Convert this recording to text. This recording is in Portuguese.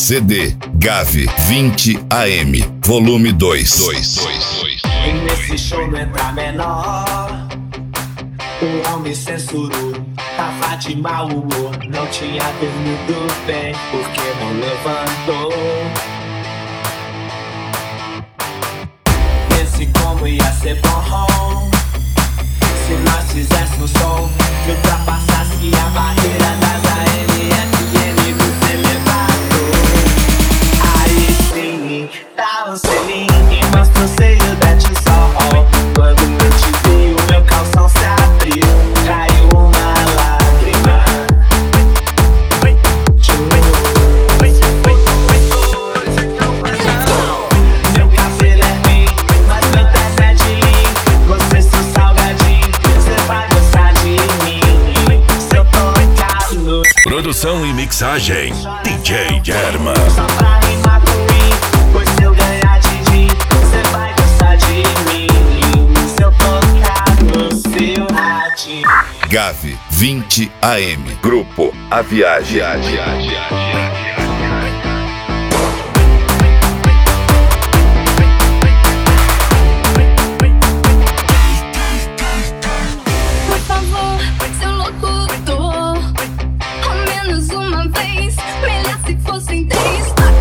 CD Gave 20 AM, volume 2. E nesse show não entra menor. O homem censurou, tava de mau humor. Não tinha dormido bem, porque não levantou. Pense como ia ser bom se nós fizéssemos um som que ultrapassasse a barreira das AM/FM. Você levantou, aí sim, dá um selinho e mostra o seio da T-Sol. Quando eu te vi, o meu calção se abriu, caiu uma lágrima. Meu cabelo é bem, mas meu teste é de lean. Você sou salgadinho, você vai gostar de mim. Se eu tô ligado, Produção e mixagem DJ German. só pra rimar comigo, pois se eu ganhar din-din, você vai gostar de mim. Se eu tocar no seu radinho. Gave 20 AM, Grupo A Viagem. Por favor, seu locutor, ao menos uma vez, melhor se fossem três.